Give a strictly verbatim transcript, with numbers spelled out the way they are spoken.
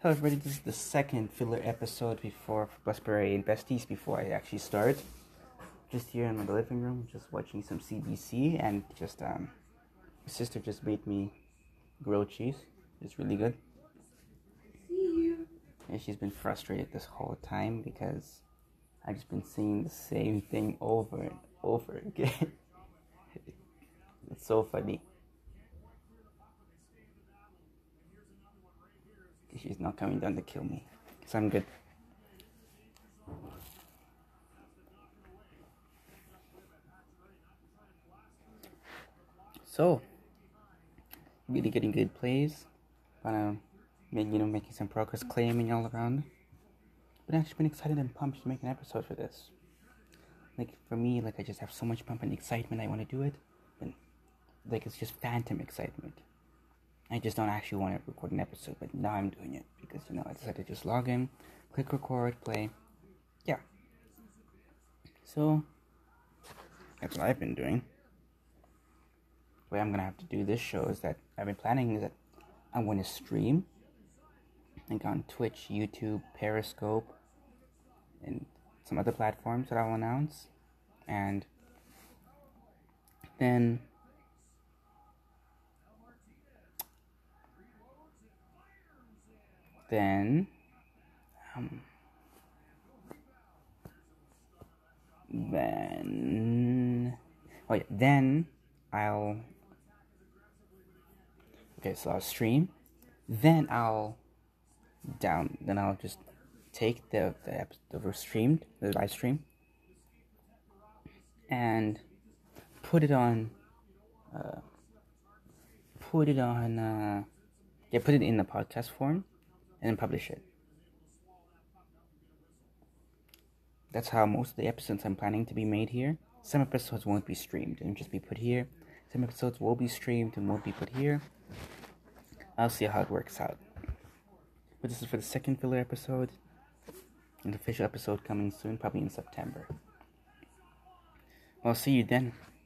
Hello everybody, this is the second filler episode before Blueberry and Besties before I actually start. Just here in the living room, just watching some C B C, and just um my sister just made me grilled cheese. It's really good. And she's been frustrated this whole time because I've just been saying the same thing over and over again. It's so funny. She's not coming down to kill me, because I'm good. So, really getting good plays. Wanna make, you know, making some progress, claiming all around. But I've actually been excited and pumped to make an episode for this. Like, for me, like, I just have so much pump and excitement, I want to do it. And, like, it's just phantom excitement. I just don't actually want to record an episode, but now I'm doing it. Because, you know, I decided to just log in, click record, play. Yeah. So, that's what I've been doing. The way I'm going to have to do this show is that I've been planning is that I'm going to stream. Like on Twitch, YouTube, Periscope, and some other platforms that I'll announce. And then then um then oh yeah then I'll okay so I'll stream, then I'll down then I'll just take the the episode the streamed the live stream and put it on uh put it on uh yeah put it in the podcast form and then publish it. That's how most of the episodes I'm planning to be made here. Some episodes won't be streamed and just be put here. Some episodes will be streamed and won't be put here. I'll see how it works out. But this is for the second filler episode. An official episode coming soon, probably in September. I'll see you then.